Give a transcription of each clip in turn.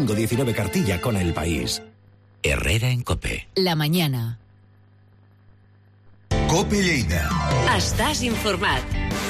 domingo 19 Cartilla con El País. Herrera en COPE. La mañana. COPE Lleida. Estàs informat.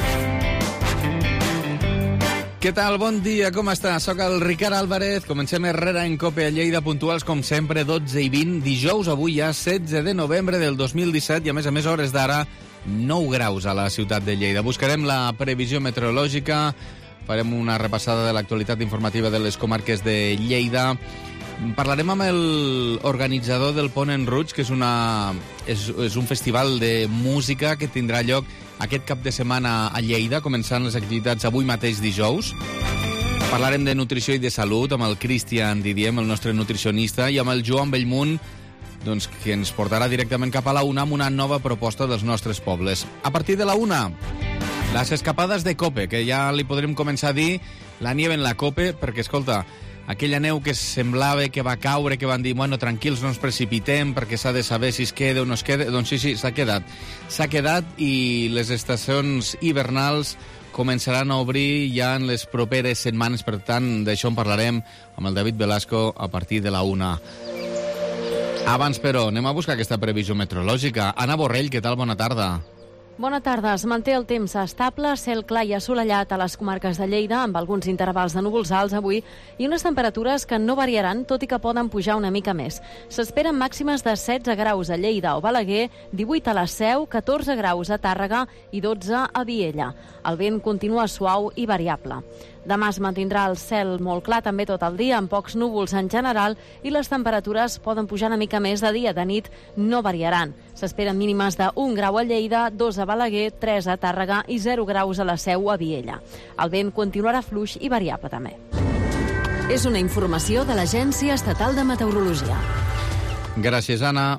Què tal? Bon dia, com està? Soc el Ricard Álvarez. Comencem Herrera en COPE a Lleida, puntuals com sempre, 12 i 20. Dijous, avui ja 16 de novembre del 2017 i a més, hores d'ara, 9 graus a la ciutat de Lleida. Buscarem la previsió meteorològica, farem una repassada de l'actualitat informativa de les comarques de Lleida. Parlarem amb l'organitzador del Pont en Roig, que és un festival de música que tindrà lloc aquest cap de setmana a Lleida, començant les activitats avui mateix dijous. Parlarem de nutrició i de salut amb el Cristian Didiem, el nostre nutricionista, i amb el Joan Bellmunt, doncs, que ens portarà directament cap a la una amb una nova proposta dels nostres pobles. A partir de la una, les escapades de COPE, que ja li podrem començar a dir la nieve en la COPE, perquè, escolta, aquella neu que semblava que va caure, que van dir, bueno, tranquils, no ens precipitem perquè s'ha de saber si es queda o no es queda. Doncs sí, s'ha quedat. S'ha quedat i les estacions hivernals començaran a obrir ja en les properes setmanes. Per tant, d'això en parlarem amb el David Velasco a partir de la una. Abans, però, anem a buscar aquesta previsió meteorològica. Anna Borrell, què tal? Bona tarda. Bona tarda. Es manté el temps estable, cel clar i assolellat a les comarques de Lleida, amb alguns intervals de núvols alts avui i unes temperatures que no variaran, tot i que poden pujar una mica més. S'esperen màximes de 16 graus a Lleida o Balaguer, 18 a la Seu, 14 graus a Tàrrega i 12 a Viella. El vent continua suau i variable. Demà es mantindrà el cel molt clar també tot el dia, amb pocs núvols en general, i les temperatures poden pujar una mica més de dia. De nit no variaran. S'esperen mínimes de 1 grau a Lleida, 2 a Balaguer, 3 a Tàrrega i 0 graus a la Seu a Viella. El vent continuarà fluix i variable també. És una informació de l'Agència Estatal de Meteorologia. Gràcies, Anna.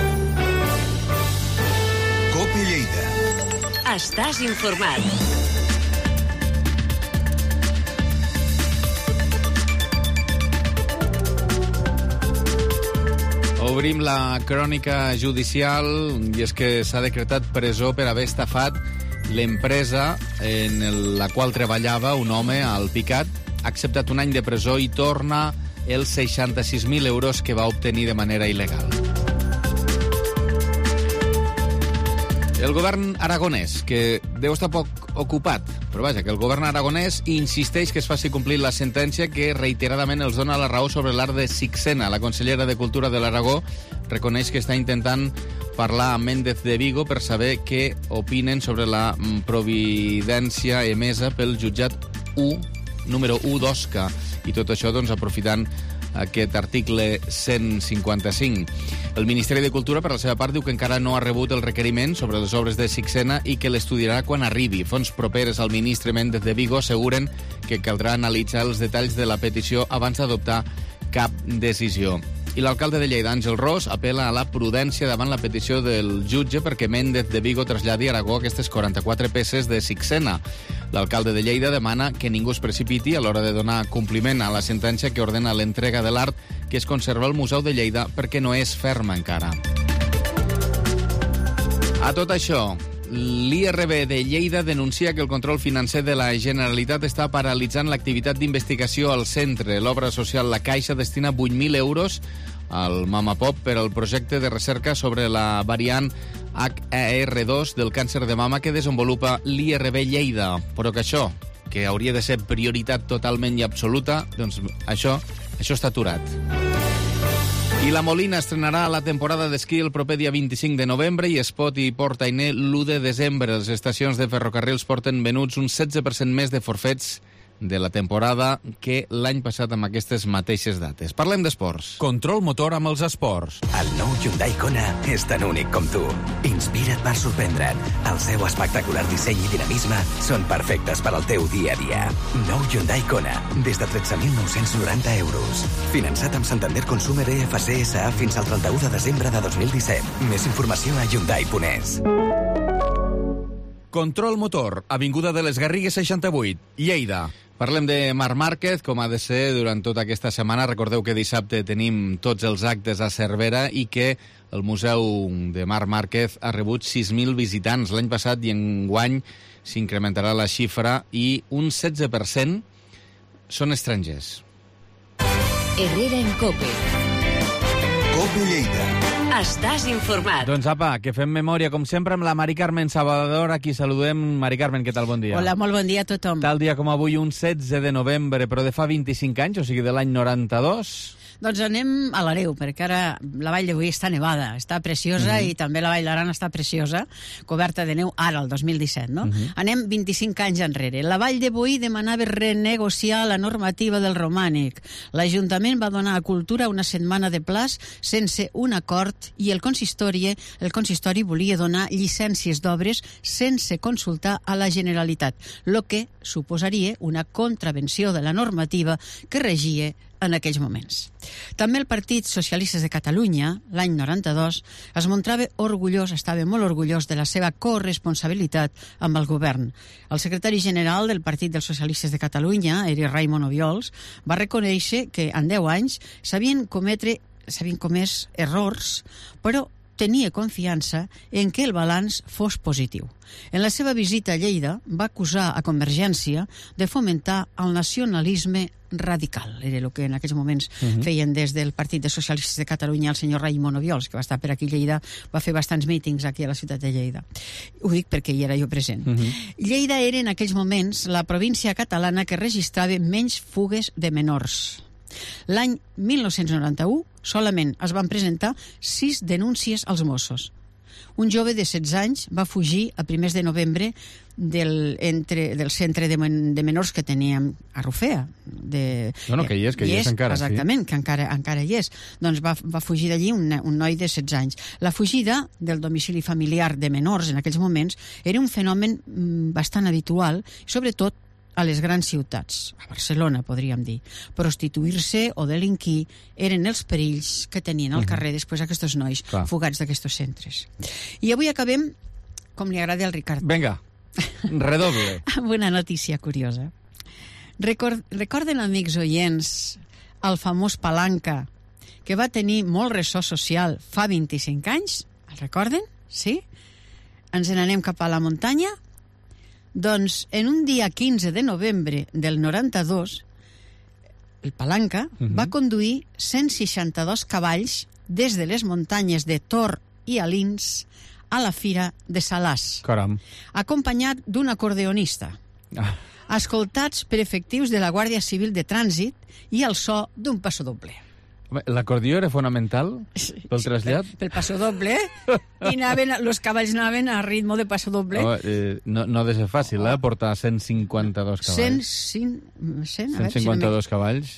COPE Lleida. Estàs informat. Obrim la crònica judicial i és que s'ha decretat presó per haver estafat l'empresa en la qual treballava un home al Picat. Ha acceptat un any de presó i torna els 66.000 euros que va obtenir de manera il·legal. El govern aragonès, que deu estar poc ocupat, però vaja, que el govern aragonès insisteix que es faci complir la sentència que reiteradament els dona la raó sobre l'art de Sixena. La consellera de Cultura de l'Aragó reconeix que està intentant parlar amb Méndez de Vigo per saber què opinen sobre la providència emesa pel jutjat 1, número 1 d'Osca. I tot això, doncs, aprofitant aquest article 155. El Ministeri de Cultura, per la seva part, diu que encara no ha rebut el requeriment sobre les obres de Sixena i que l'estudiarà quan arribi. Fonts properes al ministre Méndez de Vigo asseguren que caldrà analitzar els detalls de la petició abans d'adoptar cap decisió. I l'alcalde de Lleida, Àngel Ros, apela a la prudència davant la petició del jutge perquè Méndez de Vigo traslladi a Aragó aquestes 44 peces de Sixena. L'alcalde de Lleida demana que ningú es precipiti a l'hora de donar compliment a la sentència que ordena l'entrega de l'art que es conserva al Museu de Lleida perquè no és ferma encara. A tot això, l'IRB de Lleida denuncia que el control financer de la Generalitat està paralitzant l'activitat d'investigació al centre. L'obra social La Caixa destina 8.000 euros al Mama Pop per al projecte de recerca sobre la variant HER2 del càncer de mama que desenvolupa l'IRB Lleida. Però que això, que hauria de ser prioritat totalment i absoluta, doncs això està aturat. I la Molina estrenarà la temporada d'esquí el proper dia 25 de novembre i Espot i Port-Ainé l'1 de desembre. Les estacions de ferrocarrils porten venuts un 16% més de forfets de la temporada que l'any passat amb aquestes mateixes dates. Parlem d'esports. Control motor amb els esports. El nou Hyundai Kona és tan únic com tu. Inspira't per sorprendre't. El seu espectacular disseny i dinamisme són perfectes per al teu dia a dia. Nou Hyundai Kona, des de 13.990 euros. Finançat amb Santander Consumer EFC SA fins al 31 de desembre de 2017. Més informació a Hyundai.es. Control motor, avinguda de les Garrigues 68, Lleida. Parlem de Marc Márquez, com ha de ser durant tota aquesta setmana. Recordeu que dissabte tenim tots els actes a Cervera i que el Museu de Marc Márquez ha rebut 6.000 visitants l'any passat i enguany s'incrementarà la xifra i un 16% són estrangers. Herrera en COPE. COPE Lleida. Estàs informat. Doncs apa, que fem memòria, com sempre, amb la Mari Carmen Salvador, a qui saludem. Mari Carmen, què tal? Bon dia. Hola, molt bon dia a tothom. Tal dia com avui, un 16 de novembre, però de fa 25 anys, o sigui, de l'any 92... Doncs anem a l'Areu, perquè ara la Vall de Boí està nevada, està preciosa, i també la Vall d'Aran està preciosa, coberta de neu ara, el 2017, no? Anem 25 anys enrere. La Vall de Boí demanava renegociar la normativa del romànic. L'Ajuntament va donar a Cultura una setmana de plaç sense un acord i el consistori volia donar llicències d'obres sense consultar a la Generalitat, lo que suposaria una contravenció de la normativa que regia en aquells moments. També el Partit Socialistes de Catalunya, l'any 92, es mostrava orgullós, estava molt orgullós de la seva corresponsabilitat amb el govern. El secretari general del Partit dels Socialistes de Catalunya, era Raimon Obiols, va reconèixer que en 10 anys s'havien comès errors, però tenia confiança en que el balanç fos positiu. En la seva visita a Lleida va acusar a Convergència de fomentar el nacionalisme radical. Era el que en aquells moments feien des del Partit dels Socialistes de Catalunya el senyor Raimon Obiols, que va estar per aquí a Lleida, va fer bastants mítings aquí a la ciutat de Lleida. Ho dic perquè hi era jo present. Lleida era en aquells moments la província catalana que registrava menys fugues de menors. L'any 1991 solament es van presentar 6 denúncies als Mossos. Un jove de 16 anys va fugir a primers de novembre del centre de menors que teníem a Rufea. Que hi és encara. Exactament, que encara hi és. Doncs va fugir d'allí un noi de 16 anys. La fugida del domicili familiar de menors en aquells moments era un fenomen bastant habitual, sobretot a les grans ciutats, a Barcelona, podríem dir. Prostituir-se o delinquir eren els perills que tenien al carrer després aquests nois fugats d'aquests centres. I avui acabem, com li agrada al Ricard. Vinga, redoble. Amb una notícia curiosa. Recorden, amics oients, el famós Palanca, que va tenir molt ressò social fa 25 anys? El recorden? Sí? Ens n'anem cap a la muntanya? Doncs en un dia 15 de novembre del 92, el Palanca va conduir 162 cavalls des de les muntanyes de Tor i Alins a la Fira de Salàs, acompanyat d'un acordeonista, escoltats per efectius de la Guàrdia Civil de Trànsit i el so d'un passodoble. L'acordió era fonamental pel trasllat? Pel passodoble, i els cavalls anaven a ritme de passodoble. No ha de ser fàcil, portar 152 cavalls. 152 cavalls.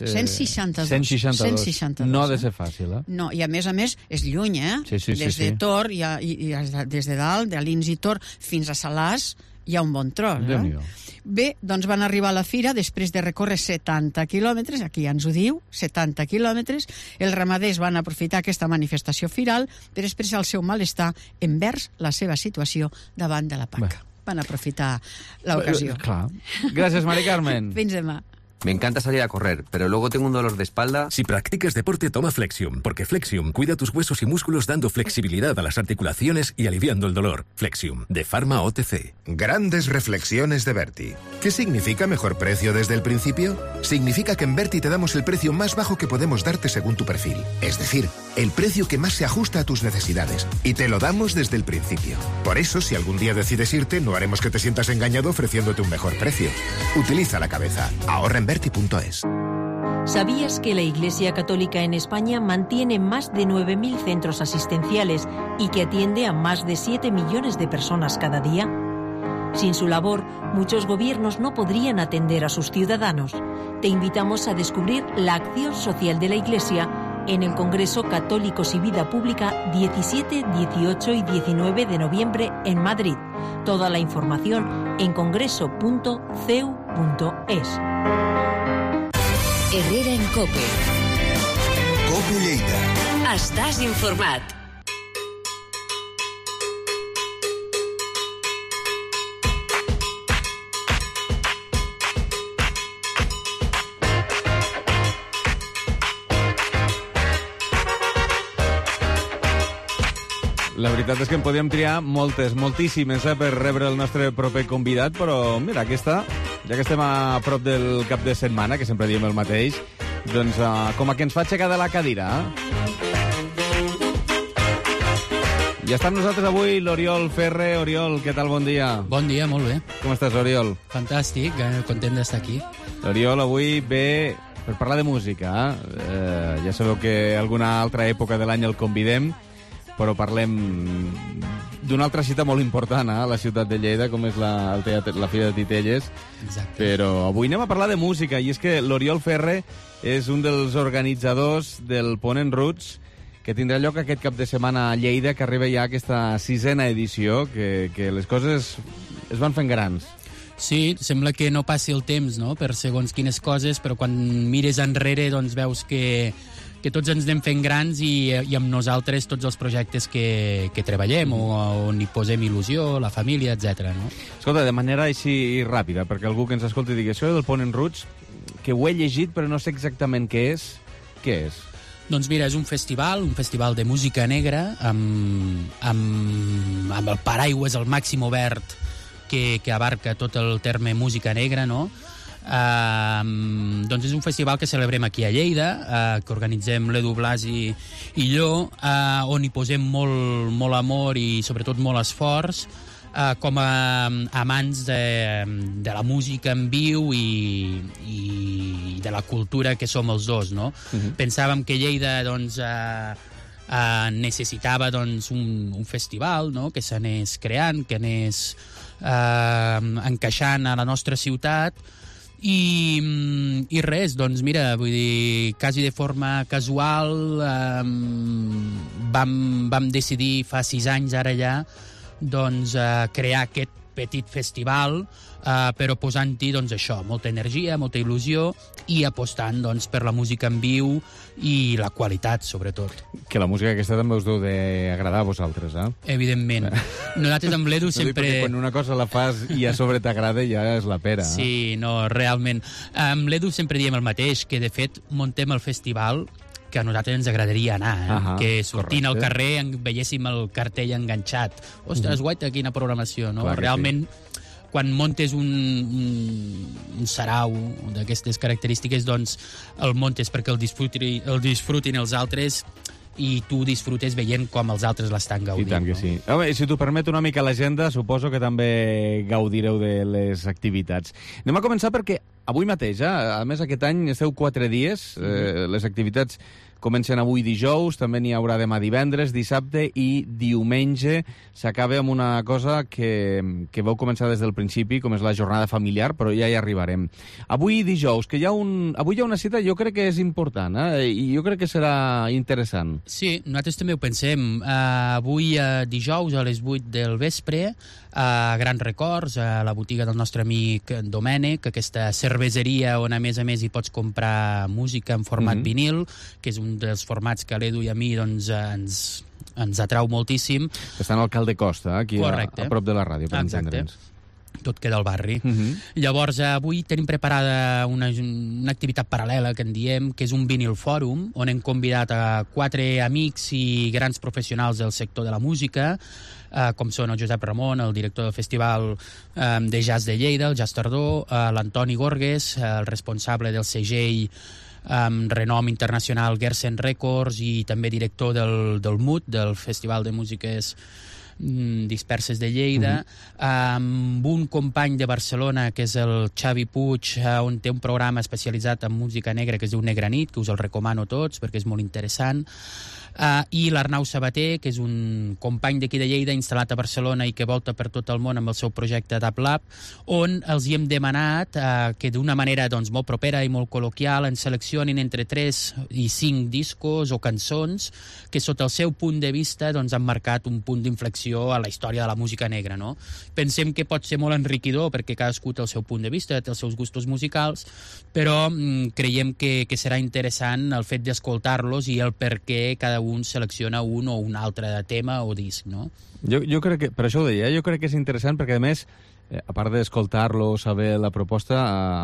162. No ha de ser fàcil, No, i a més, és lluny, Des de Tor, des de dalt, de Alins i Tor, fins a Salàs, hi ha un bon tros. Bé, doncs van arribar a la fira després de recórrer 70 quilòmetres, aquí ja ens ho diu, 70 quilòmetres. Els ramaders van aprofitar aquesta manifestació firal per expressar el seu malestar envers la seva situació davant de la PAC. Van aprofitar l'ocasió. Gràcies, Mari Carmen. Fins demà. Me encanta salir a correr, pero luego tengo un dolor de espalda. Si practicas deporte, toma Flexium, porque Flexium cuida tus huesos y músculos dando flexibilidad a las articulaciones y aliviando el dolor. Flexium, de Pharma OTC. Grandes reflexiones de Berti. ¿Qué significa mejor precio desde el principio? Significa que en Berti te damos el precio más bajo que podemos darte según tu perfil. Es decir, el precio que más se ajusta a tus necesidades. Y te lo damos desde el principio. Por eso, si algún día decides irte, no haremos que te sientas engañado ofreciéndote un mejor precio. Utiliza la cabeza. Ahorra en Berti.es. ¿Sabías que la Iglesia Católica en España mantiene más de 9.000 centros asistenciales y que atiende a más de 7 millones de personas cada día? Sin su labor, muchos gobiernos no podrían atender a sus ciudadanos. Te invitamos a descubrir la acción social de la Iglesia en el Congreso Católicos y Vida Pública 17, 18 y 19 de noviembre en Madrid. Toda la información en congreso.ceu.es. Herrera en COPE. COPE Lleida. Estàs informat. La veritat és que en podíem triar moltíssimes, per rebre el nostre proper convidat, però mira, aquesta, ja que estem a prop del cap de setmana, que sempre diem el mateix, Doncs com a que ens fa aixecar de la cadira, Ja està amb nosaltres avui l'Oriol Ferre. Oriol, què tal? Bon dia. Bon dia, molt bé. Com estàs, Oriol? Fantàstic, content d'estar aquí. L'Oriol avui ve per parlar de música. Ja sabeu que alguna altra època de l'any el convidem, però parlem d'una altra cita molt important a la ciutat de Lleida, com és la Fira de Titelles. Exacte. Però avui anem a parlar de música, i és que l'Oriol Ferre és un dels organitzadors del Ponent Roots, que tindrà lloc aquest cap de setmana a Lleida, que arriba ja aquesta 6ª edició, que les coses es van fent grans. Sí, sembla que no passi el temps, no?, per segons quines coses, però quan mires enrere doncs veus que tots ens anem fent grans i amb nosaltres tots els projectes que treballem o on hi posem il·lusió, la família, etc. No? Escolta, de manera així ràpida, perquè algú que ens escolti digui això del Ponent Roots, que ho he llegit però no sé exactament què és. Què és? Doncs mira, és un festival de música negra amb el paraigües al màxim obert que abarca tot el terme música negra, no? Doncs és un festival que celebrem aquí a Lleida, que organitzem l'Edu Blasi i jo, on hi posem molt amor i sobretot molt esforç, com a amants de la música en viu i de la cultura que som els dos, no? Pensàvem que Lleida doncs, necessitava doncs, un festival, no?, que s'anés creant, que anés encaixant a la nostra ciutat i res, doncs mira, vull dir, quasi de forma casual vam decidir fa 6 anys ara ja doncs crear aquest petit festival, però posant-hi doncs això, molta energia, molta il·lusió i apostant doncs per la música en viu i la qualitat, sobretot. Que la música aquesta també us deu d'agradar a vosaltres, Evidentment. Nosaltres amb l'Edu sempre... Quan una cosa la fas i a sobre t'agrada ja és la pera. Sí, no, realment. Amb l'Edu sempre diem el mateix, que de fet muntem el festival que a nosaltres ens agradaria anar, que sortint al carrer veiéssim el cartell enganxat. Ostres, guaita, quina programació, no? Clar, realment, quan montes un sarau d'aquestes característiques, doncs el montes perquè el disfrutin els altres i tu disfrutes veient com els altres l'estan gaudint. I tant que sí. Home, si t'ho permet una mica l'agenda, suposo que també gaudireu de les activitats. Anem a començar perquè avui mateix, a més aquest any esteu 4 dies, les activitats comencen avui dijous, també n'hi haurà demà divendres, dissabte i diumenge. S'acaba amb una cosa que vau començar des del principi, com és la jornada familiar, però ja hi arribarem. Avui dijous, avui hi ha una cita, jo crec que és important, i jo crec que serà interessant. Sí, nosaltres també ho pensem. Avui dijous a les 8 del vespre, a Grans Records, a la botiga del nostre amic Domènec, aquesta cerveseria on a més hi pots comprar música en format vinil, que és un dels formats que a l'Edu i a mi doncs, ens atrau moltíssim. Estan al Cal de Costa, aquí a prop de la ràdio, per entendre'ns. Tot queda al barri. Llavors, avui tenim preparada una activitat paral·lela, que en diem, que és un vinil fòrum, on hem convidat a 4 amics i grans professionals del sector de la música, com són el Josep Ramon, el director del Festival de Jazz de Lleida, el Jazz Tardor, l'Antoni Gorgues, el responsable del segell amb renom internacional Gersen Records i també director del MUT, del Festival de Músiques Disperses de Lleida, amb un company de Barcelona que és el Xavi Puig, on té un programa especialitzat en música negra que es diu Negra Nit, que us el recomano a tots perquè és molt interessant, i l'Arnau Sabater, que és un company d'aquí de Lleida instal·lat a Barcelona i que volta per tot el món amb el seu projecte Dub Lab, on els hi hem demanat que d'una manera doncs, molt propera i molt col·loquial ens seleccionin entre 3 i 5 discos o cançons que sota el seu punt de vista doncs, han marcat un punt d'inflexió a la història de la música negra. No? Pensem que pot ser molt enriquidor perquè cadascú té el seu punt de vista, té els seus gustos musicals, però creiem que serà interessant el fet d'escoltar-los i el per què cada un selecciona un o un altre tema o disc, no? Jo crec que, per això ho deia, jo crec que és interessant perquè, a més, a part d'escoltar-lo, saber la proposta,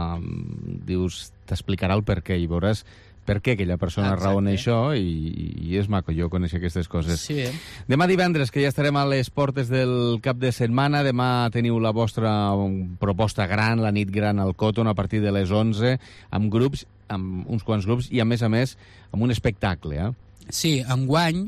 dius, t'explicarà el per què i veuràs per què aquella persona raona això i és maco jo conèixer aquestes coses. Sí. Demà divendres, que ja estarem a les portes del cap de setmana, demà teniu la vostra proposta gran, la nit gran al Cotton, a partir de les 11, amb grups amb uns quants grups i, a més, amb un espectacle, Sí, enguany,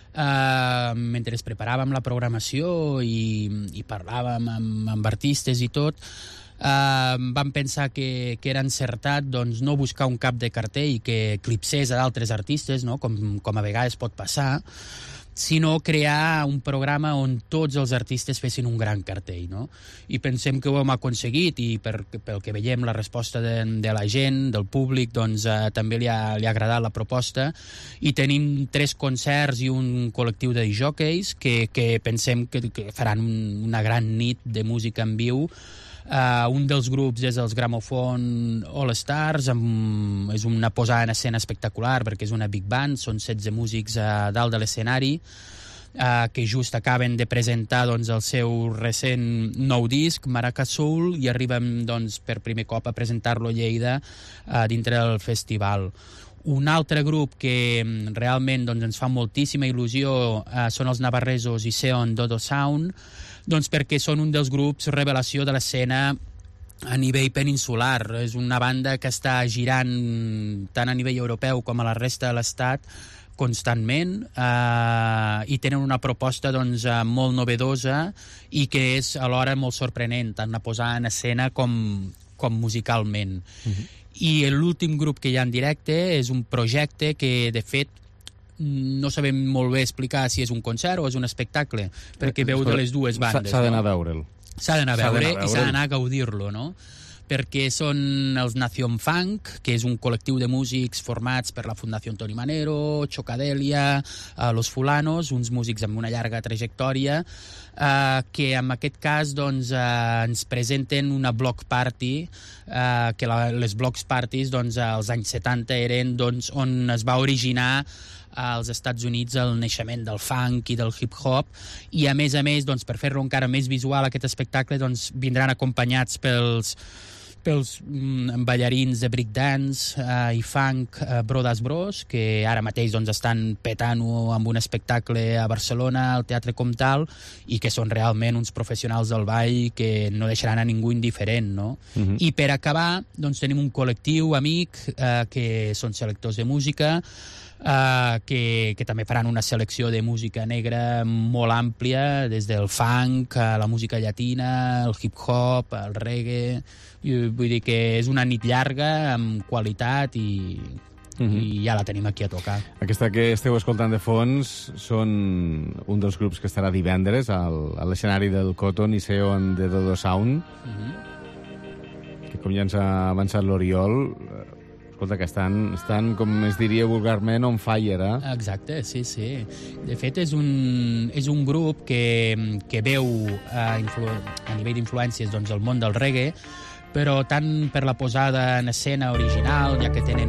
mentre preparàvem la programació i parlàvem amb artistes i tot, vam pensar que era encertat doncs, no buscar un cap de cartell que eclipsés a d'altres artistes, no? com a vegades pot passar, sinó crear un programa on tots els artistes fessin un gran cartell. No? I pensem que ho hem aconseguit i pel que veiem la resposta de la gent, del públic, doncs també li ha agradat la proposta i tenim 3 concerts i un col·lectiu de jockeys que pensem que faran una gran nit de música en viu. Un dels grups és els Gramophone All Stars, és una posada en escena espectacular perquè és una big band, són 16 músics a dalt de l'escenari que just acaben de presentar doncs, el seu recent nou disc, Maraca Soul, i arriben doncs, per primer cop a presentar-lo a Lleida dintre del festival. Un altre grup que realment doncs, ens fa moltíssima il·lusió són els navarresos Iseon Dodo Sound, doncs perquè són un dels grups revelació de l'escena a nivell peninsular. És una banda que està girant tant a nivell europeu com a la resta de l'estat constantment i tenen una proposta doncs, molt novedosa i que és alhora molt sorprenent, tant a posar en escena com musicalment. I l'últim grup que hi ha en directe és un projecte que, de fet, no sabem molt bé explicar si és un concert o és un espectacle, perquè veu de les dues bandes. S'ha d'anar a veure'l. S'ha d'anar a veure i s'ha d'anar a gaudir-lo, no? Perquè són els Nación Funk, que és un col·lectiu de músics formats per la Fundació Toni Manero, Chocadelia, Los Fulanos, uns músics amb una llarga trajectòria, que en aquest cas doncs, ens presenten una block party, que les block parties doncs, als anys 70 eren doncs, on es va originar als Estats Units el naixement del funk i del hip-hop, i a més, doncs, per fer-lo encara més visual aquest espectacle doncs, vindran acompanyats pels ballarins de breakdance i funk Brodas Bros, que ara mateix doncs, estan petant-ho amb un espectacle a Barcelona, al Teatre Comtal, i que són realment uns professionals del ball que no deixaran a ningú indiferent. No? I per acabar, doncs, tenim un col·lectiu amic que són selectors de música, que també faran una selecció de música negra molt àmplia, des del funk, la música llatina, el hip-hop, el reggae. Vull dir que és una nit llarga, amb qualitat, i ja la tenim aquí a tocar. Aquesta que esteu escoltant de fons són un dels grups que estarà divendres a l'escenari del Cotton i Seon de Dodo Sound, que com ja ens ha avançat l'Oriol, escolta, que estan, com es diria vulgarment, on fire, Exacte, sí. De fet, és un grup que veu a nivell d'influències doncs, el món del reggae, però tant per la posada en escena original, ja que tenen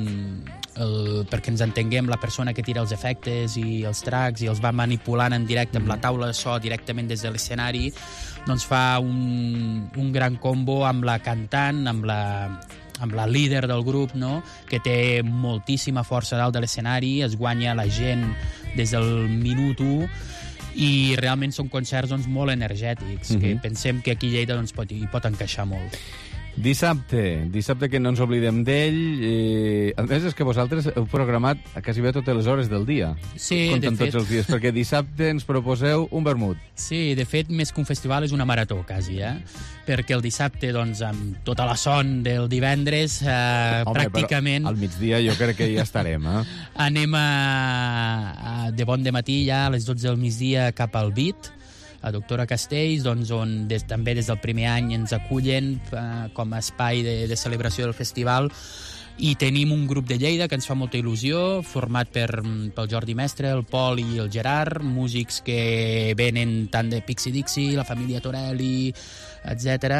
perquè ens entenguem, la persona que tira els efectes i els tracks i els va manipulant en directe amb la taula de so directament des de l'escenari, doncs fa un gran combo amb la cantant, amb la líder del grup, no? Que té moltíssima força dalt de l'escenari, es guanya la gent des del minut 1 i realment són concerts doncs, molt energètics, que pensem que aquí a Lleida doncs, hi pot encaixar molt. Dissabte que no ens oblidem d'ell. A més, és que vosaltres heu programat a quasi bé totes les hores del dia. Sí, de fet. Tots els dies, perquè dissabte ens proposeu un vermut. Sí, de fet, més que un festival és una marató, quasi, perquè el dissabte, doncs, amb tota la son del divendres, pràcticament... Al migdia jo crec que ja estarem, Anem de bon dematí ja a les 12 del migdia cap al BIT, a Doctora Castells, doncs, on també des del primer any ens acullen com a espai de celebració del festival, i tenim un grup de Lleida que ens fa molta il·lusió, format pel Jordi Mestre, el Pol i el Gerard, músics que venen tant de Pixie Dixie, la família Torelli, etc.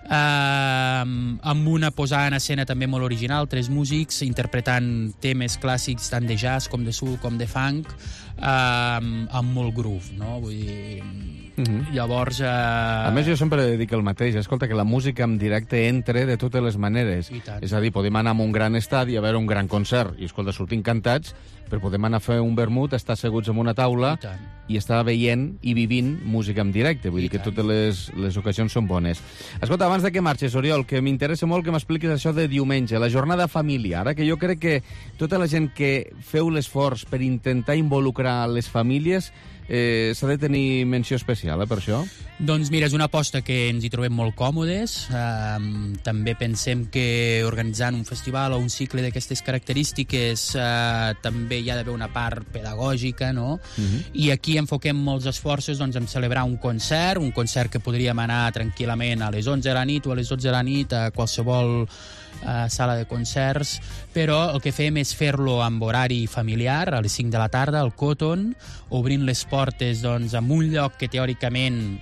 Amb una posada en escena també molt original, 3 músics interpretant temes clàssics tant de jazz com de soul com de funk, amb molt groove, no? Vull dir, Llavors... A més, jo sempre dic el mateix. Escolta, que la música en directe entre de totes les maneres. És a dir, podem anar a un gran estadi a veure un gran concert i, escolta, sortir encantats, però podem anar a fer un vermut, estar asseguts en una taula i estar veient i vivint música en directe. Vull dir que totes les ocasions són bones. Escolta, abans de que marxes, Oriol, que m'interessa molt que m'expliquis això de diumenge, la jornada familiar, que jo crec que tota la gent que feu l'esforç per intentar involucrar les famílies s'ha de tenir menció especial, per això? Doncs mira, és una aposta que ens hi trobem molt còmodes. També pensem que organitzant un festival o un cicle d'aquestes característiques també hi ha d'haver una part pedagògica, no? I aquí enfoquem molts esforços en celebrar un concert que podríem anar tranquil·lament a les 11 de la nit o a les 12 de la nit a qualsevol sala de concerts, però el que fem és fer-lo amb horari familiar, a les 5 de la tarda, al Cotton, obrint les portes en un lloc que teòricament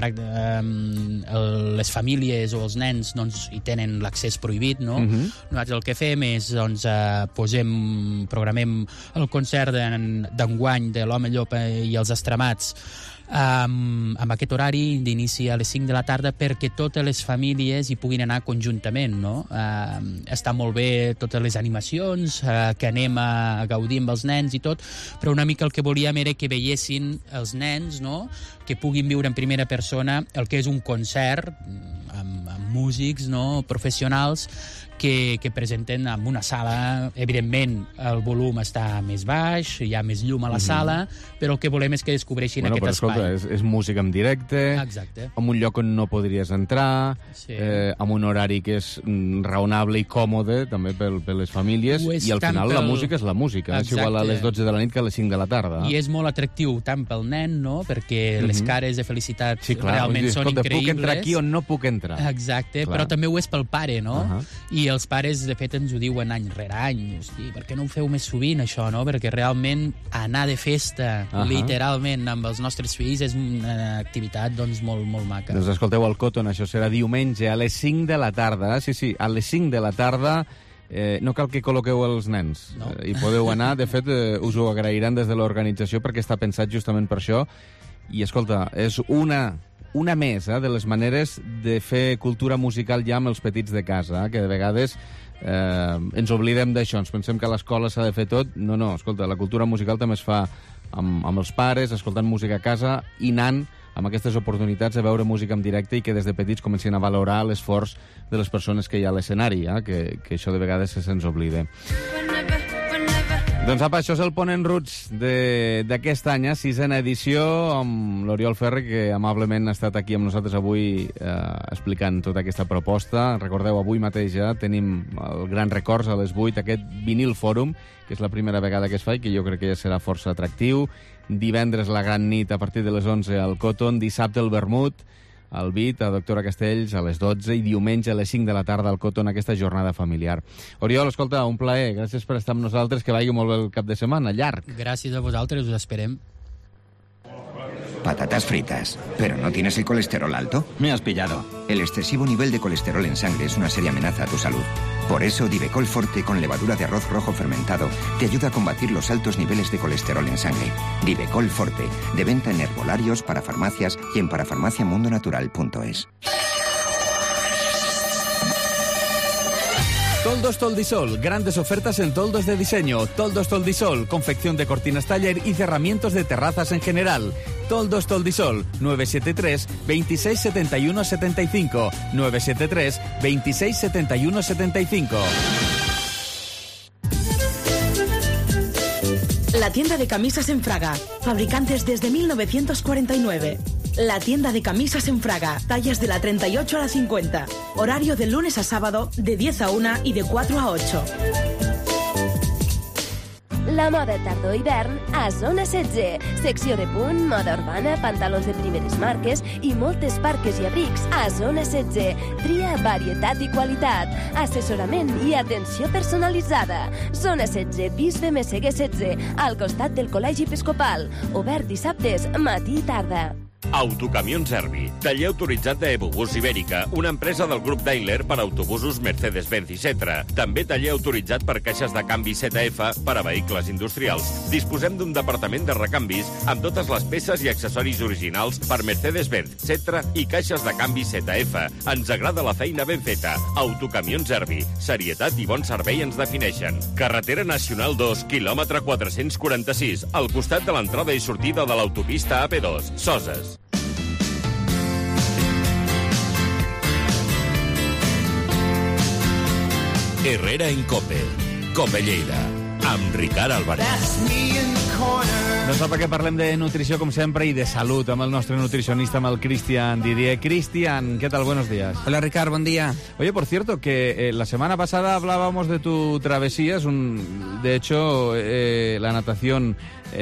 les famílies o els nens hi tenen l'accés prohibit, no? Nosaltres el que fem és programem el concert d'enguany de l'Home Llop i els Estremats amb aquest horari d'inici a les 5 de la tarda perquè totes les famílies hi puguin anar conjuntament, no? Està molt bé totes les animacions, que anem a gaudir amb els nens i tot, però una mica el que volíem era que veiessin els nens, no?, que puguin viure en primera persona el que és un concert amb músics, no?, professionals que presenten en una sala. Evidentment, el volum està més baix, hi ha més llum a la sala, però el que volem és que descobreixin aquest espai. Escolta, és música en directe, en un lloc on no podries entrar, amb un horari que és raonable i còmode, també per les famílies, i al final la música és la música. És igual a les 12 de la nit que a les 5 de la tarda. I és molt atractiu tant pel nen, no?, perquè les cares de felicitat realment són increïbles. Puc entrar aquí on no puc entrar. Exacte, però també ho és pel pare, no? I els pares, de fet, ens ho diuen any rere any. Hosti, per què no ho feu més sovint, això, no? Perquè realment anar de festa, literalment, amb els nostres fills és una activitat, molt, molt maca. Doncs escolteu el Cotton, això serà diumenge a les 5 de la tarda. Sí, a les 5 de la tarda. No cal que col·loqueu els nens. Hi podeu anar. De fet, us ho agrairan des de l'organització perquè està pensat justament per això. I, escolta, és una més de les maneres de fer cultura musical ja amb els petits de casa, que de vegades ens oblidem d'això, ens pensem que a l'escola s'ha de fer tot. No, escolta, la cultura musical també es fa amb els pares, escoltant música a casa i anant amb aquestes oportunitats de veure música en directe i que des de petits comencin a valorar l'esforç de les persones que hi ha a l'escenari, que això de vegades se'ns oblida. Doncs apa, això és el Ponent Roots d'aquest any, 6a edició, amb l'Oriol Ferri, que amablement ha estat aquí amb nosaltres avui explicant tota aquesta proposta. Recordeu, avui mateix ja tenim el Gran Records a les 8, aquest Vinil Fòrum, que és la primera vegada que es fa i que jo crec que ja serà força atractiu. Divendres la gran nit a partir de les 11 al Cotton, dissabte el vermut, al Beat, a Doctora Castells, a les 12, i diumenge a les 5 de la tarda al Cotton, aquesta jornada familiar. Oriol, escolta, un plaer. Gràcies per estar amb nosaltres, que vagi molt bé el cap de setmana, llarg. Gràcies a vosaltres, us esperem. Patatas fritas. ¿Pero no tienes el colesterol alto? Me has pillado. El excesivo nivel de colesterol en sangre es una seria amenaza a tu salud. Por eso, Divecol Forte con levadura de arroz rojo fermentado te ayuda a combatir los altos niveles de colesterol en sangre. Divecol Forte, de venta en herbolarios, para farmacias y en parafarmaciamundonatural.es. Toldos Toldisol, grandes ofertas en toldos de diseño. Toldos Toldisol, confección de cortinas taller y cerramientos de terrazas en general. Toldos Toldisol, 973 26 71 75. 973 26 71 75. La tienda de camisas en Fraga, fabricantes desde 1949. La tienda de camisas en Fraga, tallas de la 38 a la 50. Horario de lunes a sábado, de 10 a 1 y de 4 a 8. La moda tardor-hivern a Zona 16. Secció de punt, moda urbana, pantalons de primeres marques i moltes parques i abrics a Zona 16. Tria, varietat i qualitat. Assessorament i atenció personalitzada. Zona 16, Bisbe Messeguer 16, al costat del Col·legi Episcopal. Obert dissabtes, matí i tarda. Autocamions Erbi, taller autoritzat d'Ebobús Ibèrica, una empresa del grup Daimler per autobusos Mercedes-Benz i Setra. També taller autoritzat per caixes de canvi ZF per a vehicles industrials. Disposem d'un departament de recanvis amb totes les peces i accessoris originals per Mercedes-Benz, Setra i caixes de canvi ZF. Ens agrada la feina ben feta. Autocamions Erbi, serietat i bon servei ens defineixen. Carretera Nacional 2, quilòmetre 446, al costat de l'entrada i sortida de l'autopista AP2, Soses. Herrera en Cope. Cope Lleida. Amb Ricard Álvarez. No sap per què parlem de nutrició, com sempre, i de salut, amb el nostre nutricionista, amb el Cristian Didier. Cristian, ¿qué tal? Buenos días. Hola, Ricard, buen día. Oye, por cierto, que la semana pasada hablábamos de tu travesía. De hecho, la natación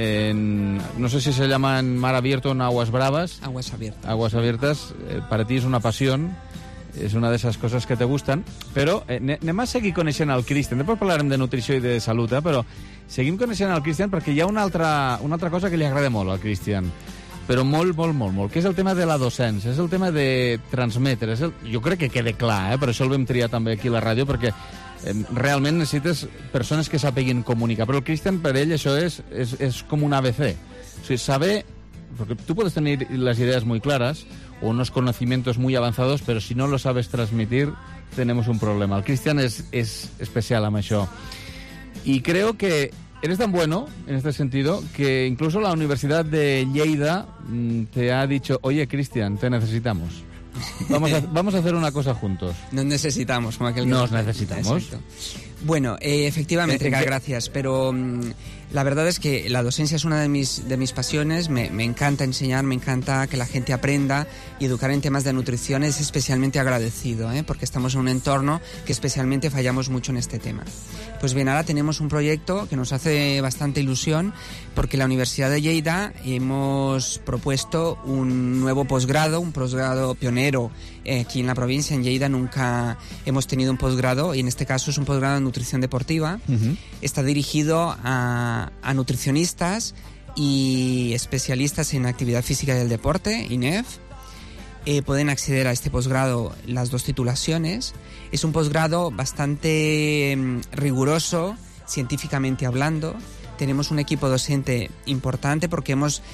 no sé si se llama en mar abierto o en aguas bravas. Aguas abiertas. Aguas abiertas, para ti és una passió. És una de esas coses que te gustan. Però anem a seguir coneixent el Cristian. Després parlarem de nutrició i de salut, però seguim coneixent el Cristian perquè hi ha una altra cosa que li agrada molt al Cristian, però molt, que és el tema de la docència, és el tema de transmetre. Jo crec que quede clar, per això el vam triar també aquí a la ràdio, perquè realment necessites persones que sàpiguin comunicar. Però el Cristian, per ell, això és com un ABC. O sigui, saber... Porque tú puedes tener las ideas muy claras o unos conocimientos muy avanzados, pero si no lo sabes transmitir, tenemos un problema. El Cristian es especial amb això. Y creo que eres tan bueno, en este sentido, que incluso la Universidad de Lleida te ha dicho, oye, Cristian, te necesitamos. Vamos a hacer una cosa juntos. Nos necesitamos, como aquel que... Nos necesitamos. Exacto. Bueno, efectivamente, gracias, pero la verdad es que la docencia es una de mis pasiones. Me encanta enseñar, me encanta que la gente aprenda, y educar en temas de nutrición es especialmente agradecido, porque estamos en un entorno que especialmente fallamos mucho en este tema. Pues bien, ahora tenemos un proyecto que nos hace bastante ilusión, porque la Universidad de Lleida hemos propuesto un nuevo posgrado, un posgrado pionero aquí en la provincia. En Lleida nunca hemos tenido un posgrado, y en este caso es un posgrado en nutrición deportiva. Está dirigido a nutricionistas y especialistas en actividad física y del deporte, INEF. Pueden acceder a este posgrado las dos titulaciones. Es un posgrado bastante riguroso, científicamente hablando. Tenemos un equipo docente importante porque hemos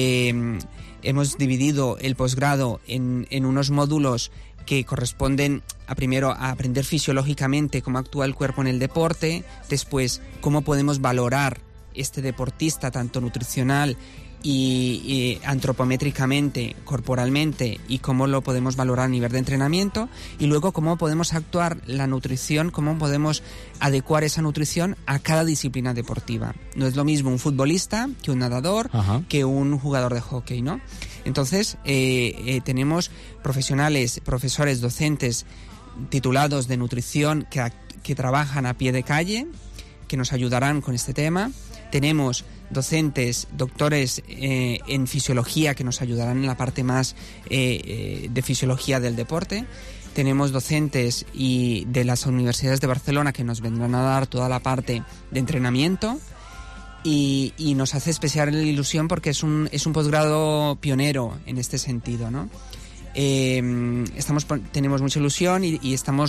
dividido el posgrado en unos módulos que corresponden primero a aprender fisiológicamente cómo actúa el cuerpo en el deporte, después cómo podemos valorar este deportista tanto nutricional y antropométricamente, corporalmente, y cómo lo podemos valorar a nivel de entrenamiento, y luego cómo podemos actuar la nutrición, cómo podemos adecuar esa nutrición a cada disciplina deportiva. No es lo mismo un futbolista que un nadador, que un jugador de hockey, ¿no? Entonces, tenemos profesionales, profesores, docentes titulados de nutrición que trabajan a pie de calle, que nos ayudarán con este tema. Tenemos docentes, doctores en fisiología que nos ayudarán en la parte más de fisiología del deporte. Tenemos docentes de las universidades de Barcelona que nos vendrán a dar toda la parte de entrenamiento. Y nos hace especial ilusión porque es un posgrado pionero en este sentido, ¿no? Tenemos mucha ilusión y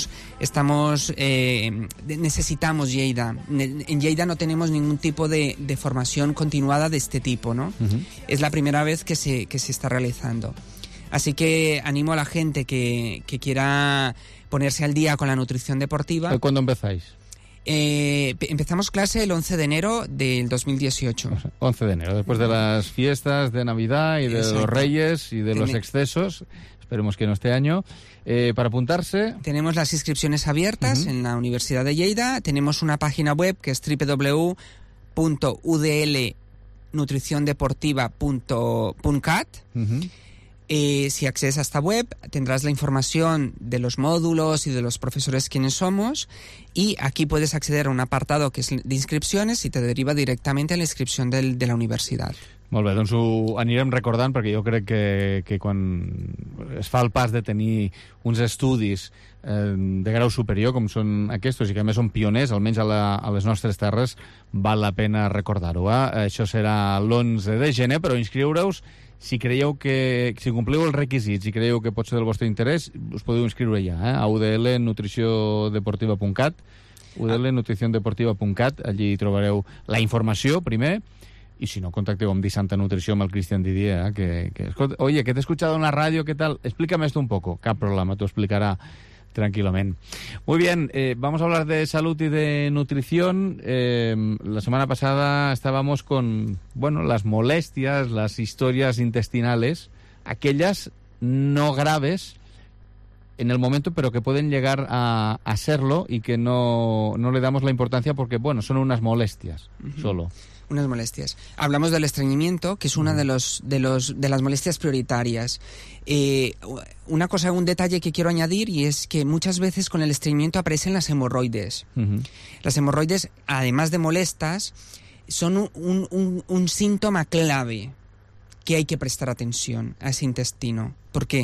necesitamos Lleida. En Lleida no tenemos ningún tipo de formación continuada de este tipo, ¿no? Es la primera vez que se está realizando. Así que animo a la gente que quiera ponerse al día con la nutrición deportiva. ¿Cuándo empezáis? Empezamos clase el 11 de enero del 2018. 11 de enero, después de las fiestas de Navidad y de los Reyes y de los excesos. Esperemos que no este año. Para apuntarse... Tenemos las inscripciones abiertas en la Universidad de Lleida. Tenemos una página web que es www.udlnutriciondeportiva.cat. Si accedes a esta web tendrás la información de los módulos y de los profesores quienes somos, y aquí puedes acceder a un apartado que es de inscripciones y te deriva directamente a la inscripción de la universidad. Molt bé, doncs ho anirem recordant, perquè jo crec que quan es fa el pas de tenir uns estudis de grau superior, com són aquests, i que a més són pioners, almenys a les nostres terres, val la pena recordar-ho. Això serà l'11 de gener, però inscriure-us, si compliu els requisits i creieu que pot ser del vostre interès, us podeu inscriure ja, a udlnutriciondeportiva.cat, udlnutriciondeportiva.cat, allí trobareu la informació, primer, y si no, contacteu amb Santa Nutrició, amb el Cristian Didier, oye, que te he escuchado en la radio, ¿qué tal? Explícame esto un poco. Cap problema, te lo explicará tranquilamente. Muy bien, vamos a hablar de salud y de nutrición. La semana pasada estábamos con, las molestias, las historias intestinales, aquellas no graves en el momento, pero que pueden llegar a serlo y que no le damos la importancia porque, son unas molestias solo. Unas molestias. Hablamos del estreñimiento, que es una de las molestias prioritarias. Un detalle que quiero añadir, y es que muchas veces con el estreñimiento aparecen las hemorroides. Las hemorroides, además de molestas, son un síntoma clave que hay que prestar atención a ese intestino, porque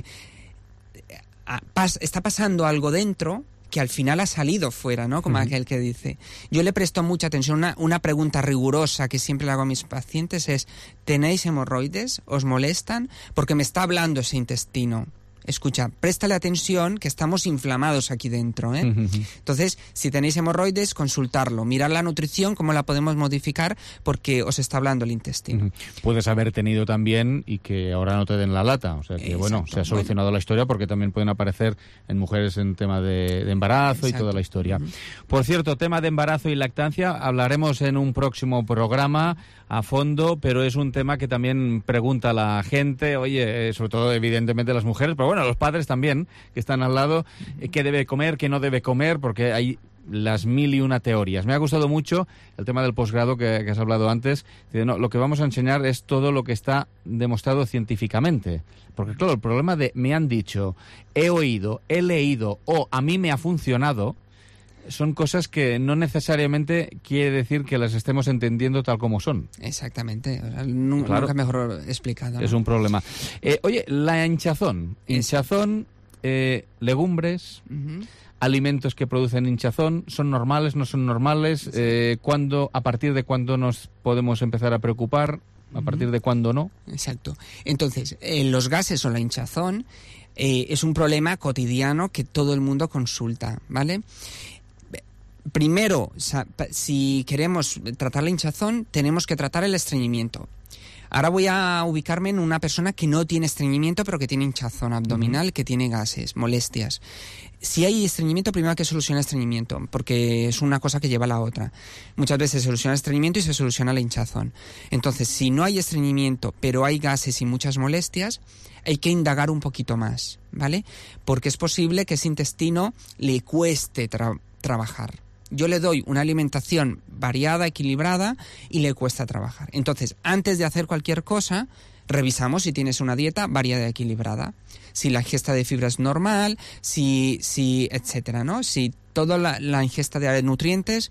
está pasando algo dentro que al final ha salido fuera, ¿no? Como aquel que dice. Yo le presto mucha atención. Una pregunta rigurosa que siempre le hago a mis pacientes es: ¿tenéis hemorroides? ¿Os molestan? Porque me está hablando ese intestino. Escucha, préstale atención, que estamos inflamados aquí dentro, ¿eh? Entonces, si tenéis hemorroides, consultarlo. Mirar la nutrición, cómo la podemos modificar, porque os está hablando el intestino. Puedes haber tenido también y que ahora no te den la lata. O sea que, se ha solucionado la historia, porque también pueden aparecer en mujeres en tema de embarazo. Exacto. Y toda la historia. Por cierto, tema de embarazo y lactancia, hablaremos en un próximo programa a fondo, pero es un tema que también pregunta la gente, oye, sobre todo evidentemente las mujeres, pero los padres también, que están al lado, qué debe comer, qué no debe comer, porque hay las 1001 teorías. Me ha gustado mucho el tema del posgrado que has hablado antes. Lo que vamos a enseñar es todo lo que está demostrado científicamente. Porque claro, el problema de me han dicho, he oído, he leído o a mí me ha funcionado, son cosas que no necesariamente quiere decir que las estemos entendiendo tal como son. Exactamente. Nunca mejor explicado, ¿no? Es un problema. Oye, la hinchazón. Hinchazón, legumbres, alimentos que producen hinchazón, ¿son normales, no son normales? ¿A partir de cuándo nos podemos empezar a preocupar? ¿A partir de cuándo no? Exacto. Entonces, los gases o la hinchazón es un problema cotidiano que todo el mundo consulta, ¿vale? Primero, si queremos tratar la hinchazón, tenemos que tratar el estreñimiento. Ahora voy a ubicarme en una persona que no tiene estreñimiento, pero que tiene hinchazón abdominal, que tiene gases, molestias. Si hay estreñimiento, primero hay que solucionar el estreñimiento, porque es una cosa que lleva a la otra. Muchas veces se soluciona el estreñimiento y se soluciona la hinchazón. Entonces, si no hay estreñimiento, pero hay gases y muchas molestias, hay que indagar un poquito más, ¿vale? Porque es posible que ese intestino le cueste trabajar. Yo le doy una alimentación variada, equilibrada, y le cuesta trabajar. Entonces, antes de hacer cualquier cosa, revisamos si tienes una dieta variada y equilibrada. Si la ingesta de fibra es normal, si etcétera, ¿no? Si toda la ingesta de nutrientes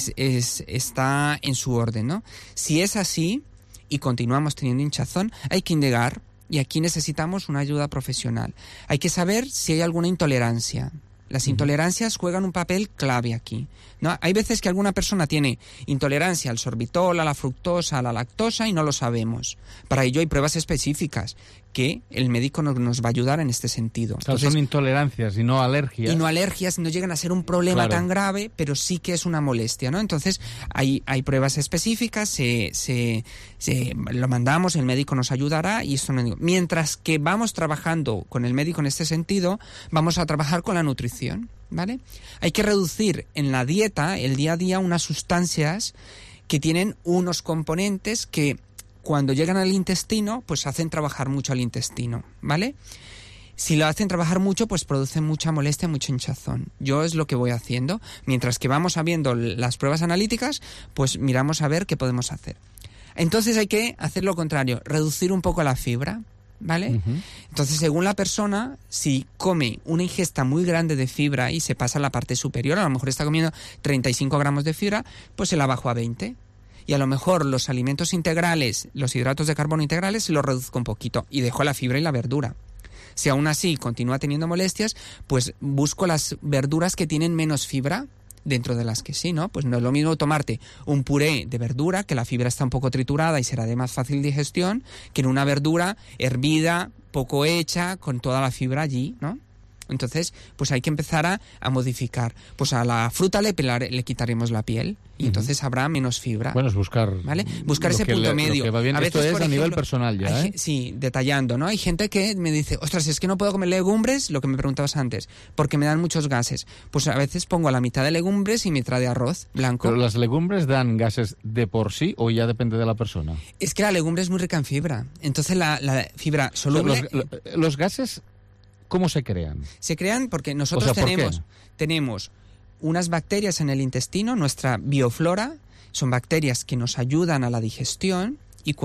está en su orden, ¿no? Si es así y continuamos teniendo hinchazón, hay que indagar, y aquí necesitamos una ayuda profesional. Hay que saber si hay alguna intolerancia. Las intolerancias juegan un papel clave aquí, ¿no? Hay veces que alguna persona tiene intolerancia al sorbitol, a la fructosa, a la lactosa, y no lo sabemos. Para ello hay pruebas específicas que el médico nos va a ayudar en este sentido. Entonces, son intolerancias y no alergias. Y no alergias, no llegan a ser un problema tan grave, pero sí que es una molestia, ¿no? Entonces hay pruebas específicas, lo mandamos, el médico nos ayudará, y esto no digo. Mientras que vamos trabajando con el médico en este sentido, vamos a trabajar con la nutrición, ¿vale? Hay que reducir en la dieta, el día a día, unas sustancias que tienen unos componentes que cuando llegan al intestino, pues hacen trabajar mucho al intestino, ¿vale? Si lo hacen trabajar mucho, pues producen mucha molestia, mucho hinchazón. Yo es lo que voy haciendo. Mientras que vamos viendo las pruebas analíticas, pues miramos a ver qué podemos hacer. Entonces hay que hacer lo contrario, reducir un poco la fibra, ¿vale? Entonces, según la persona, si come una ingesta muy grande de fibra y se pasa a la parte superior, a lo mejor está comiendo 35 gramos de fibra, pues se la bajo a 20. y a lo mejor los alimentos integrales, los hidratos de carbono integrales, los reduzco un poquito y dejo la fibra y la verdura. Si aún así continúa teniendo molestias, pues busco las verduras que tienen menos fibra dentro de las que sí, ¿no? Pues no es lo mismo tomarte un puré de verdura, que la fibra está un poco triturada y será de más fácil digestión, que en una verdura hervida, poco hecha, con toda la fibra allí, ¿no? Entonces, pues hay que empezar a modificar. Pues a la fruta le quitaremos la piel y entonces habrá menos fibra. Bueno, es buscar... ¿Vale? Buscar ese punto medio. Lo que va bien. A Esto veces, es por a ejemplo, nivel personal ya, ¿eh? Sí, detallando, ¿no? Hay gente que me dice, ostras, es que no puedo comer legumbres, lo que me preguntabas antes, porque me dan muchos gases. Pues a veces pongo la mitad de legumbres y mitad de arroz blanco. ¿Pero las legumbres dan gases de por sí o ya depende de la persona? Es que la legumbre es muy rica en fibra. Entonces la fibra soluble... O sea, los gases... ¿Cómo se crean? Se crean porque nosotros tenemos unas bacterias en el intestino, nuestra bioflora, son bacterias que nos ayudan a la digestión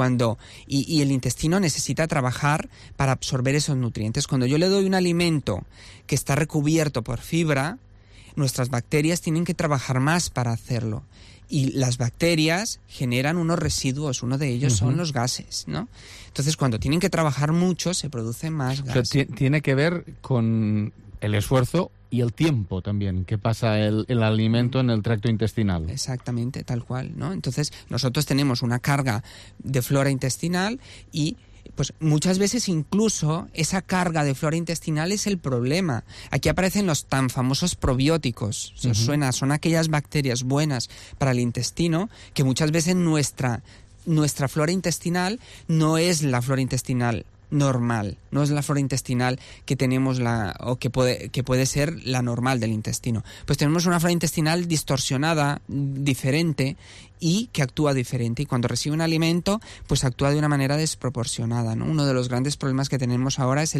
y el intestino necesita trabajar para absorber esos nutrientes. Cuando yo le doy un alimento que está recubierto por fibra, nuestras bacterias tienen que trabajar más para hacerlo. Y las bacterias generan unos residuos, uno de ellos son los gases, ¿no? Entonces, cuando tienen que trabajar mucho, se producen más gases. O sea, tiene que ver con el esfuerzo y el tiempo también que pasa el alimento en el tracto intestinal. Exactamente, tal cual, ¿no? Entonces, nosotros tenemos una carga de flora intestinal y... pues muchas veces incluso esa carga de flora intestinal es el problema. Aquí aparecen los tan famosos probióticos. ¿Se os suena? Son aquellas bacterias buenas para el intestino que muchas veces nuestra flora intestinal no es la flora intestinal normal, no es la flora intestinal que tenemos que puede ser la normal del intestino. Pues tenemos una flora intestinal distorsionada, diferente y que actúa diferente. Y cuando recibe un alimento, pues actúa de una manera desproporcionada, ¿no? Uno de los grandes problemas que tenemos ahora es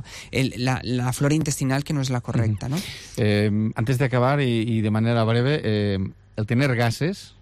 la flora intestinal que no es la correcta, ¿no? Antes de acabar y de manera breve, el tener gases...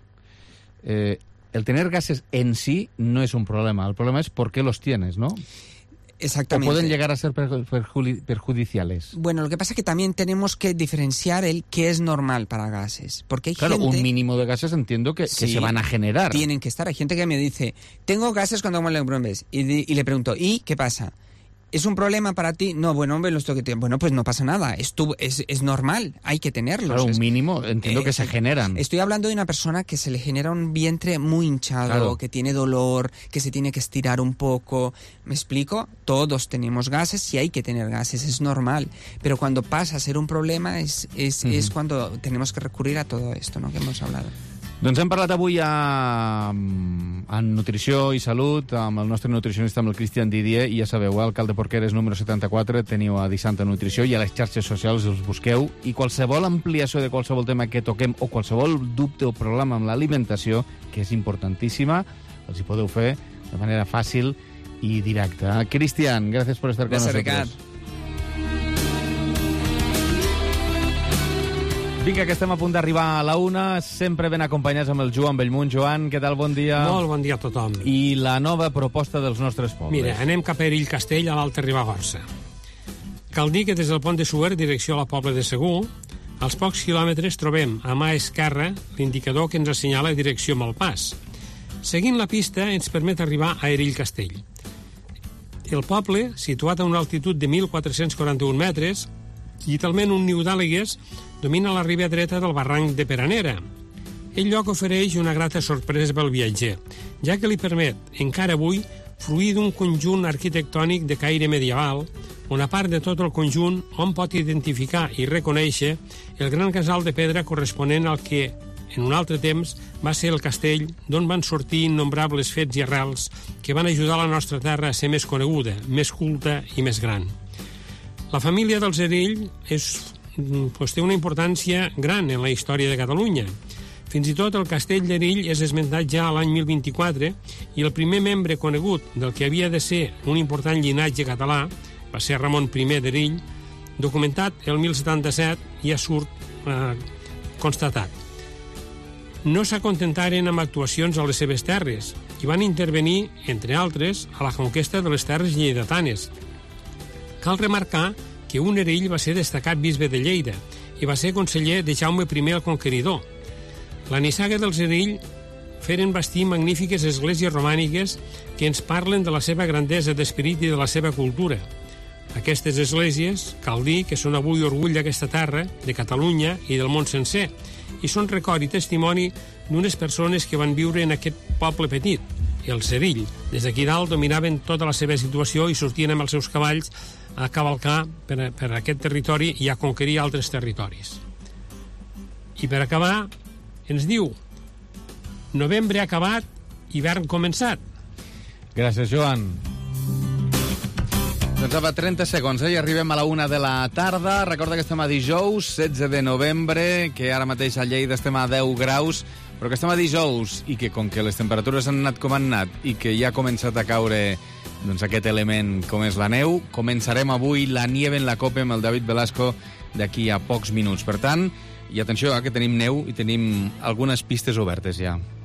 el tener gases en sí no es un problema. El problema es por qué los tienes, ¿no? Exactamente. ¿O pueden llegar a ser perjudiciales? Bueno, lo que pasa es que también tenemos que diferenciar el qué es normal para gases. Porque hay gente... un mínimo de gases entiendo que se van a generar. Tienen que estar. Hay gente que me dice, tengo gases cuando como legumbres. Y le pregunto, ¿y qué pasa? ¿Es un problema para ti? No, bueno, hombre, los tengo que tener. Bueno, pues no pasa nada. Es normal. Hay que tenerlos. Claro, un mínimo, entiendo que se generan. Estoy hablando de una persona que se le genera un vientre muy hinchado, que tiene dolor, que se tiene que estirar un poco. ¿Me explico? Todos tenemos gases y hay que tener gases. Es normal. Pero cuando pasa a ser un problema es cuando tenemos que recurrir a todo esto, ¿no?, que hemos hablado. Doncs hem parlat avui en nutrició i salut amb el nostre nutricionista, amb el Cristian Didier, i ja sabeu, al Cal de Porqueres número 74 teniu a Dissanta Nutrició i a les xarxes socials els busqueu, i qualsevol ampliació de qualsevol tema que toquem o qualsevol dubte o problema amb l'alimentació, que és importantíssima, els hi podeu fer de manera fàcil i directa. Cristian, gràcies per estar con nosotros. Gràcies, Vinga, que estem a punt d'arribar a la una, sempre ben acompanyats amb el Joan Bellmunt. Joan, què tal? Bon dia. Molt bon dia a tothom. I la nova proposta dels nostres pobles. Mira, anem cap a Erill Castell, a l'Alta Ribagorça. Cal dir que des del pont de Suert, direcció a la Pobla de Segur, als pocs quilòmetres trobem a mà esquerra l'indicador que ens assenyala direcció Malpàs. Seguint la pista ens permet arribar a Erill Castell. El poble, situat a una altitud de 1.441 metres, i talment un niu d'àligues, domina la riba dreta del barranc de Peranera. El lloc ofereix una grata sorpresa pel viatger, ja que li permet, encara avui, fruir d'un conjunt arquitectònic de caire medieval, on a part de tot el conjunt hom pot identificar i reconèixer el gran casal de pedra corresponent al que, en un altre temps, va ser el castell d'on van sortir innombrables fets i arrels que van ajudar la nostra terra a ser més coneguda, més culta i més gran. La família dels Erill té una importància gran en la història de Catalunya. Fins i tot el castell d'Erill és esmentat ja a l'any 1024 i el primer membre conegut del que havia de ser un important llinatge català va ser Ramon I d'Erill, documentat el 1077, ja surt constatat. No s'acontentaren amb actuacions a les seves terres i van intervenir, entre altres, a la conquesta de les terres lleidatanes. Cal remarcar que un Erill va ser destacat bisbe de Lleida i va ser conseller de Jaume I el Conqueridor. La nissaga dels Erill feren bastir magnífiques esglésies romàniques que ens parlen de la seva grandesa d'esperit i de la seva cultura. Aquestes esglésies, cal dir, que són avui orgull d'aquesta terra, de Catalunya i del món sencer, i són record i testimoni d'unes persones que van viure en aquest poble petit, el Serill. Des d'aquí dalt dominaven tota la seva situació i sortien amb els seus cavalls a cavalcar per aquest territori i a conquerir altres territoris. I per acabar, ens diu: novembre acabat, hivern començat. Gràcies, Joan. Doncs va 30 segons, i arribem a la 1 de la tarda. Recorda que estem a dijous, 16 de novembre, que ara mateix a Lleida estem a 10 graus, però que estem a dijous i que com que les temperatures han anat com han anat i que ja ha començat a caure doncs, aquest element com és la neu, començarem avui la nieve en la Copa amb el David Velasco d'aquí a pocs minuts. Per tant, i atenció, que tenim neu i tenim algunes pistes obertes ja.